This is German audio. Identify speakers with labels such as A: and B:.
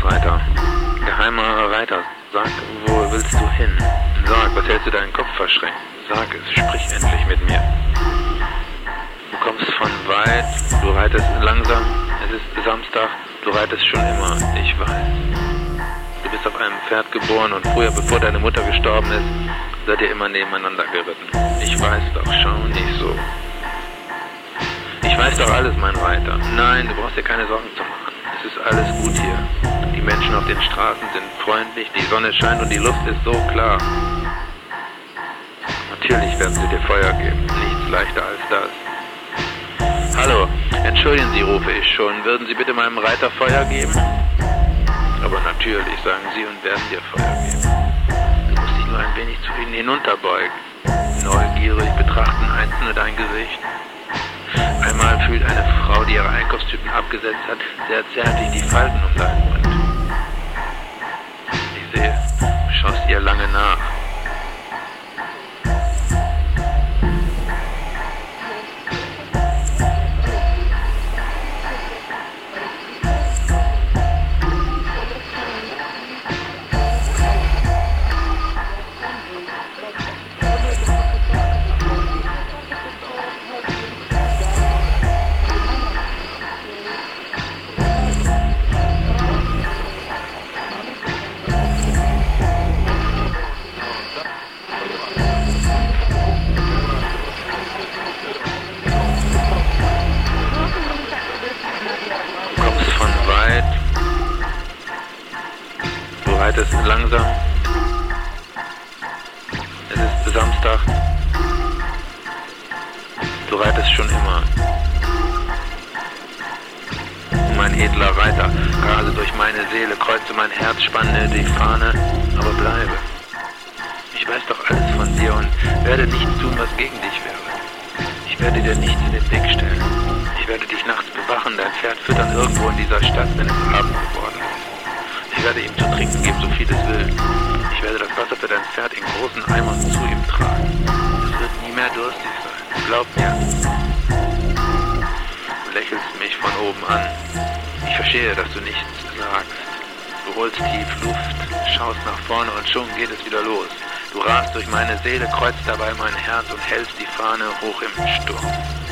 A: Berufsreiter. Geheimer Reiter, sag, wo willst du hin? Sag, was hältst du deinen Kopf verschränkt? Sag es, sprich endlich mit mir. Du kommst von weit, du reitest langsam, es ist Samstag, du reitest schon immer, ich weiß. Du bist auf einem Pferd geboren und früher, bevor deine Mutter gestorben ist, seid ihr immer nebeneinander geritten. Ich weiß doch, schau nicht so. Ich weiß doch alles, mein Reiter. Nein, du brauchst dir keine Sorgen zu machen. Es ist alles gut hier. Die Menschen auf den Straßen sind freundlich, die Sonne scheint und die Luft ist so klar. Natürlich werden sie dir Feuer geben, nichts leichter als das. Hallo, entschuldigen Sie, rufe ich schon. Würden Sie bitte meinem Reiter Feuer geben? Aber natürlich, sagen sie und werden dir Feuer geben. Du musst dich nur ein wenig zu ihnen hinunterbeugen. Neugierig betrachten Einzelne dein Gesicht. Einmal fühlt eine Frau, die ihre Einkaufstüten abgesetzt hat, sehr zärtlich die Falten um deinen Mund. Ich sehe, du schaust ihr lange nach. Du reitest langsam. Es ist Samstag. Du reitest schon immer. Mein edler Reiter, rase durch meine Seele, kreuze mein Herz, spanne die Fahne, aber bleibe. Ich weiß doch alles von dir und werde nichts tun, was gegen dich wäre. Ich werde dir nichts in den Weg stellen. Ich werde dich nachts bewachen, dein Pferd füttern irgendwo in dieser Stadt, wenn es Abend geworden ist. Ich werde ihm zu trinken geben, so viel es will. Ich werde das Wasser für dein Pferd in großen Eimern zu ihm tragen. Es wird nie mehr durstig sein. Glaub mir. Du lächelst mich von oben an. Ich verstehe, dass du nichts sagst. Du holst tief Luft, schaust nach vorne und schon geht es wieder los. Du rast durch meine Seele, kreuzt dabei mein Herz und hältst die Fahne hoch im Sturm.